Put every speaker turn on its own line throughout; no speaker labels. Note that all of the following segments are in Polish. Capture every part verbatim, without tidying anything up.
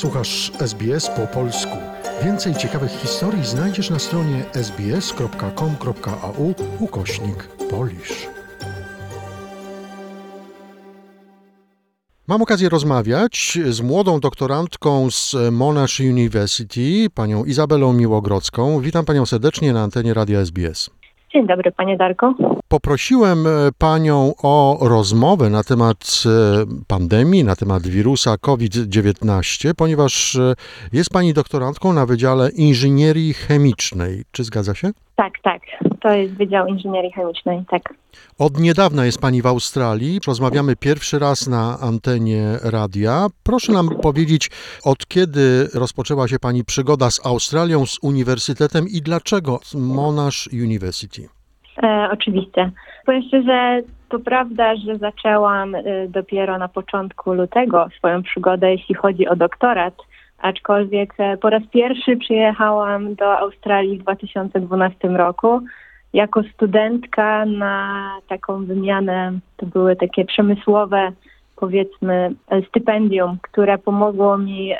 Słuchasz S B S po polsku. Więcej ciekawych historii znajdziesz na stronie sbs.com.au ukośnik Polish. Mam okazję rozmawiać z młodą doktorantką z Monash University, panią Izabelą Miłogrodzką. Witam panią serdecznie na antenie Radia S B S.
Dzień dobry, panie Darku.
Poprosiłem panią o rozmowę na temat pandemii, na temat wirusa COVID dziewiętnaście, ponieważ jest pani doktorantką na Wydziale Inżynierii Chemicznej. Czy zgadza się?
Tak, tak. To jest Wydział Inżynierii Chemicznej, tak.
Od niedawna jest pani w Australii. Rozmawiamy pierwszy raz na antenie radia. Proszę nam powiedzieć, od kiedy rozpoczęła się pani przygoda z Australią, z uniwersytetem i dlaczego Monash University?
E, oczywiście. Powiem szczerze, to prawda, że zaczęłam e, dopiero na początku lutego swoją przygodę, jeśli chodzi o doktorat, aczkolwiek e, po raz pierwszy przyjechałam do Australii w dwa tysiące dwunastym roku jako studentka na taką wymianę. To były takie przemysłowe, powiedzmy, stypendium, które pomogło mi e,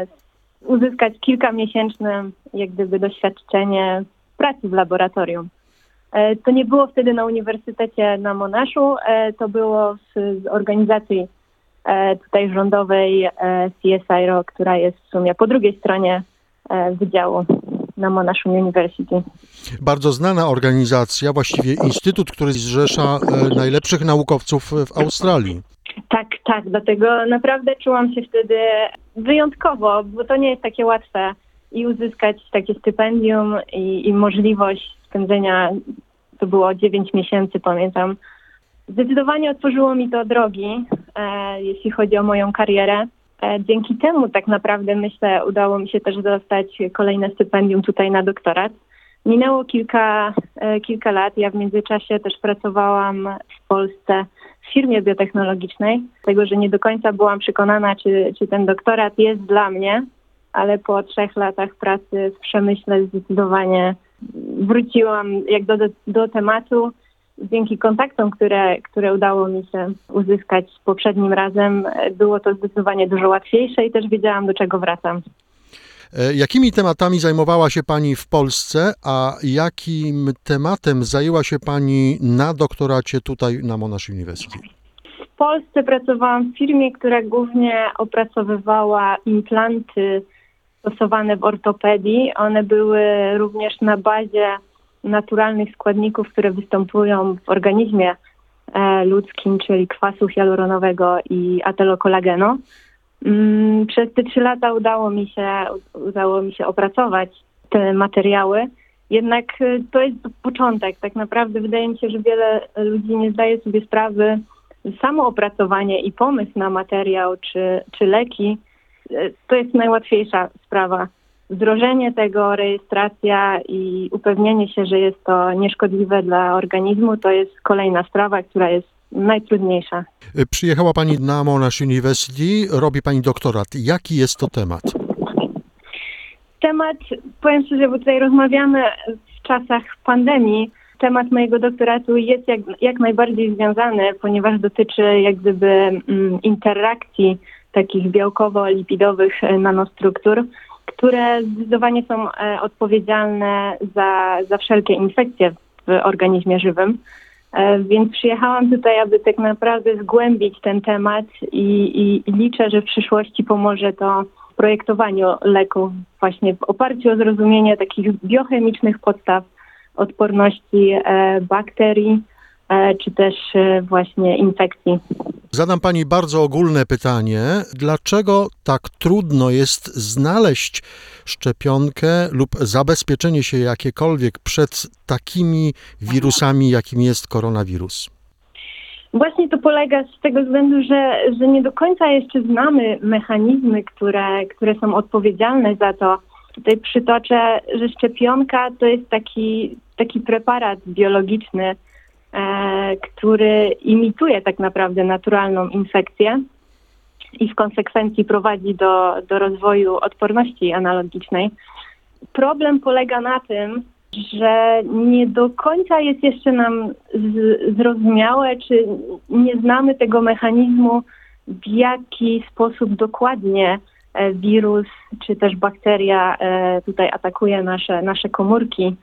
uzyskać kilkamiesięczne, jak gdyby, doświadczenie pracy w laboratorium. E, to nie było wtedy na uniwersytecie na Monaszu, e, to było z, z organizacji e, tutaj rządowej e, C S I R O, która jest w sumie po drugiej stronie e, wydziału na Monash University.
Bardzo znana organizacja, właściwie instytut, który zrzesza e, najlepszych naukowców w Australii.
Tak, tak, dlatego naprawdę czułam się wtedy wyjątkowo, bo to nie jest takie łatwe i uzyskać takie stypendium i, i możliwość spędzenia, to było dziewięć miesięcy, pamiętam. Zdecydowanie otworzyło mi to drogi, e, jeśli chodzi o moją karierę. E, dzięki temu tak naprawdę, myślę, udało mi się też dostać kolejne stypendium tutaj na doktorat. Minęło kilka, e, kilka lat, ja w międzyczasie też pracowałam w Polsce w firmie biotechnologicznej, tego, że nie do końca byłam przekonana, czy, czy ten doktorat jest dla mnie, ale po trzech latach pracy w przemyśle zdecydowanie wróciłam jak do, do, do tematu. Dzięki kontaktom, które, które udało mi się uzyskać poprzednim razem, było to zdecydowanie dużo łatwiejsze i też wiedziałam, do czego wracam.
Jakimi tematami zajmowała się pani w Polsce, a jakim tematem zajęła się pani na doktoracie tutaj na Monash University?
W Polsce pracowałam w firmie, która głównie opracowywała implanty stosowane w ortopedii. One były również na bazie naturalnych składników, które występują w organizmie e, ludzkim, czyli kwasu hialuronowego i atelokolagenu. Mm, przez te trzy lata udało mi się, udało mi się opracować te materiały. Jednak to jest początek. Tak naprawdę wydaje mi się, że wiele ludzi nie zdaje sobie sprawy, że samo opracowanie i pomysł na materiał czy, czy leki to jest najłatwiejsza sprawa. Wdrożenie tego, rejestracja i upewnienie się, że jest to nieszkodliwe dla organizmu, to jest kolejna sprawa, która jest najtrudniejsza.
Przyjechała pani na Monash University, robi pani doktorat. Jaki jest to temat?
Temat, powiem szczerze, bo tutaj rozmawiamy w czasach pandemii, temat mojego doktoratu jest jak, jak najbardziej związany, ponieważ dotyczy jak gdyby mm, interakcji takich białkowo-lipidowych nanostruktur, które zdecydowanie są e, odpowiedzialne za, za wszelkie infekcje w organizmie żywym. E, więc przyjechałam tutaj, aby tak naprawdę zgłębić ten temat i, i, i liczę, że w przyszłości pomoże to w projektowaniu leków właśnie w oparciu o zrozumienie takich biochemicznych podstaw odporności e, bakterii e, czy też e, właśnie infekcji.
Zadam pani bardzo ogólne pytanie. Dlaczego tak trudno jest znaleźć szczepionkę lub zabezpieczenie się jakiekolwiek przed takimi wirusami, jakim jest koronawirus?
Właśnie to polega z tego względu, że, że nie do końca jeszcze znamy mechanizmy, które, które są odpowiedzialne za to. Tutaj przytoczę, że szczepionka to jest taki, taki preparat biologiczny, e, który imituje tak naprawdę naturalną infekcję i w konsekwencji prowadzi do, do rozwoju odporności analogicznej. Problem polega na tym, że nie do końca jest jeszcze nam z, zrozumiałe, czy nie znamy tego mechanizmu, w jaki sposób dokładnie e, wirus czy też bakteria e, tutaj atakuje nasze, nasze komórki.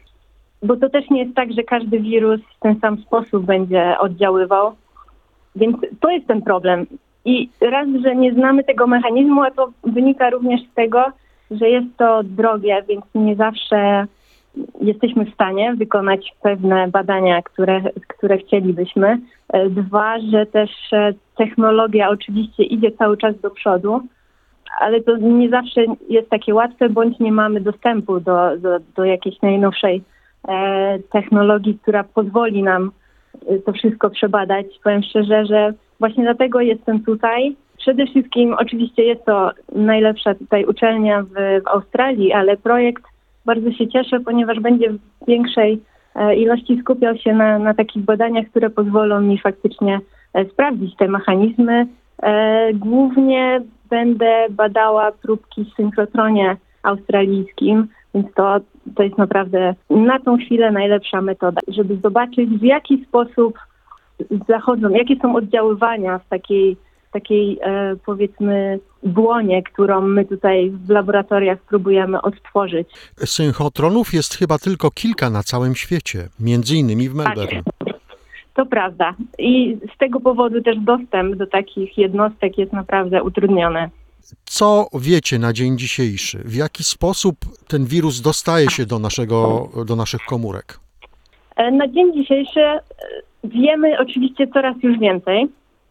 Bo to też nie jest tak, że każdy wirus w ten sam sposób będzie oddziaływał. Więc to jest ten problem. I raz, że nie znamy tego mechanizmu, a to wynika również z tego, że jest to drogie, więc nie zawsze jesteśmy w stanie wykonać pewne badania, które, które chcielibyśmy. Dwa, że też technologia oczywiście idzie cały czas do przodu, ale to nie zawsze jest takie łatwe, bądź nie mamy dostępu do, do, do jakiejś najnowszej e, technologii, która pozwoli nam to wszystko przebadać. Powiem szczerze, że właśnie dlatego jestem tutaj. Przede wszystkim oczywiście jest to najlepsza tutaj uczelnia w, w Australii, ale projekt bardzo się cieszę, ponieważ będzie w większej e, ilości skupiał się na, na takich badaniach, które pozwolą mi faktycznie e, sprawdzić te mechanizmy. E, głównie będę badała próbki w synchrotronie australijskim, więc to, to jest naprawdę na tą chwilę najlepsza metoda, żeby zobaczyć, w jaki sposób zachodzą, jakie są oddziaływania w takiej, takiej e, powiedzmy błonie, którą my tutaj w laboratoriach próbujemy odtworzyć.
Synchrotronów jest chyba tylko kilka na całym świecie, między innymi w Melbourne.
Tak, to prawda. I z tego powodu też dostęp do takich jednostek jest naprawdę utrudniony.
Co wiecie na dzień dzisiejszy? W jaki sposób ten wirus dostaje się do, naszego, do naszych komórek?
E, Na dzień dzisiejszy e, wiemy oczywiście coraz już więcej.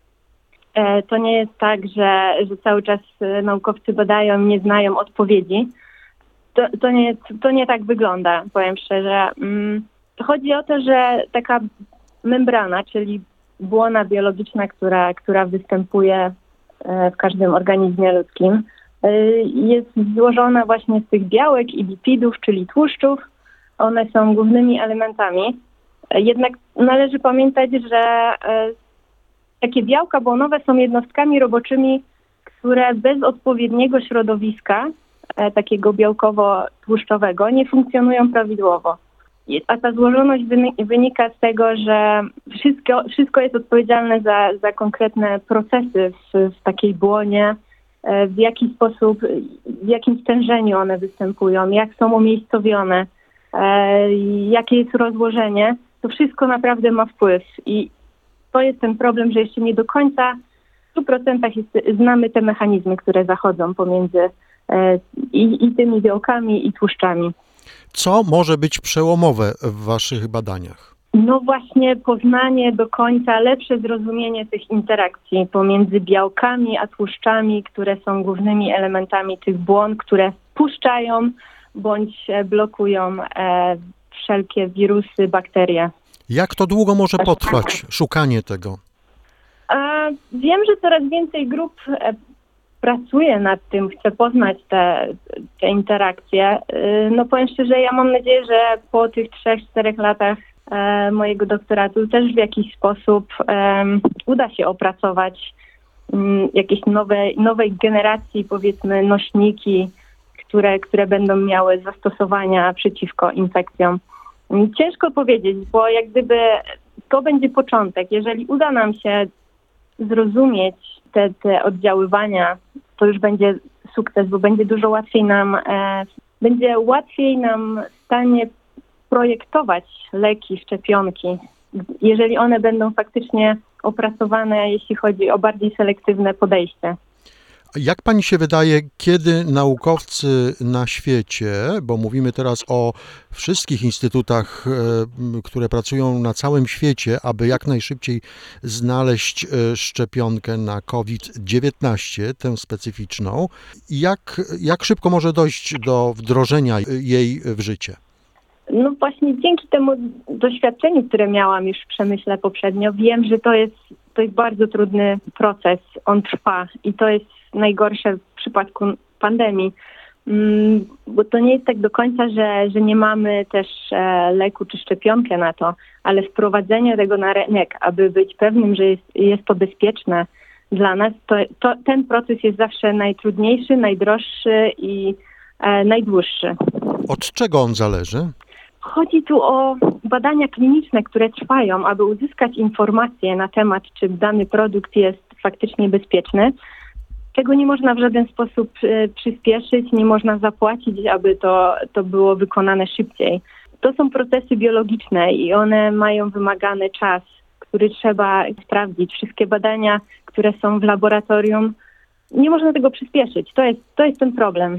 E, To nie jest tak, że, że cały czas e, naukowcy badają i nie znają odpowiedzi. To, to, nie, to nie tak wygląda, powiem szczerze. Mm, Chodzi o to, że taka membrana, czyli błona biologiczna, która, która występuje e, w każdym organizmie ludzkim, e, jest złożona właśnie z tych białek i lipidów, czyli tłuszczów. One są głównymi elementami. E, Jednak należy pamiętać, że e, takie białka błonowe są jednostkami roboczymi, które bez odpowiedniego środowiska, e, takiego białkowo-tłuszczowego, nie funkcjonują prawidłowo. I- A ta złożoność wyni- wynika z tego, że wszystko, wszystko jest odpowiedzialne za, za konkretne procesy w, w takiej błonie, e, w jaki sposób, w jakim stężeniu one występują, jak są umiejscowione, e, jakie jest rozłożenie. To wszystko naprawdę ma wpływ. I to jest ten problem, że jeszcze nie do końca w stu procentach jest, znamy te mechanizmy, które zachodzą pomiędzy e, i, i tymi białkami, i tłuszczami.
Co może być przełomowe w waszych badaniach?
No właśnie poznanie do końca, lepsze zrozumienie tych interakcji pomiędzy białkami a tłuszczami, które są głównymi elementami tych błon, które puszczają bądź e, blokują e, wszelkie wirusy, bakterie.
Jak to długo może potrwać szukanie tego?
A wiem, że coraz więcej grup e, pracuje nad tym, chce poznać te, te interakcje. Y, No powiem szczerze, ja mam nadzieję, że po tych trzech, czterech latach e, mojego doktoratu też w jakiś sposób em, uda się opracować mm, jakieś nowe, nowej generacji, powiedzmy, nośniki, które, które będą miały zastosowania przeciwko infekcjom. Mm, Ciężko powiedzieć, bo jak gdyby to będzie początek. Jeżeli uda nam się zrozumieć te, te oddziaływania, to już będzie sukces, bo będzie dużo łatwiej nam, e, będzie łatwiej nam w stanie projektować leki, szczepionki, jeżeli one będą faktycznie opracowane, jeśli chodzi o bardziej selektywne podejście.
Jak pani się wydaje, kiedy naukowcy na świecie, bo mówimy teraz o wszystkich instytutach, e, które pracują na całym świecie, aby jak najszybciej znaleźć e, szczepionkę na kowid dziewiętnaście, tę specyficzną, jak, jak szybko może dojść do wdrożenia jej w życie?
No właśnie dzięki temu doświadczeniu, które miałam już w przemyśle poprzednio, wiem, że to jest, to jest bardzo trudny proces. On trwa i to jest najgorsze w przypadku pandemii, mm, bo to nie jest tak do końca, że, że nie mamy też e, leku czy szczepionkę na to, ale wprowadzenie tego na rynek, aby być pewnym, że jest, jest to bezpieczne dla nas, to, to ten proces jest zawsze najtrudniejszy, najdroższy i e, najdłuższy.
Od czego on zależy?
Chodzi tu o badania kliniczne, które trwają, aby uzyskać informacje na temat, czy dany produkt jest faktycznie bezpieczny. czego nie można w żaden sposób e, przyspieszyć, nie można zapłacić, aby to, to było wykonane szybciej. To są procesy biologiczne i one mają wymagany czas, który trzeba sprawdzić. Wszystkie badania, które są w laboratorium, nie można tego przyspieszyć. To jest, to jest ten problem.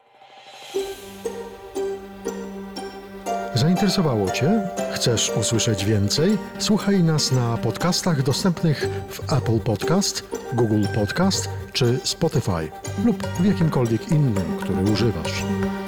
Zainteresowało Cię? Chcesz usłyszeć więcej? Słuchaj nas na podcastach dostępnych w Apple Podcast, Google Podcast czy Spotify lub w jakimkolwiek innym, który używasz.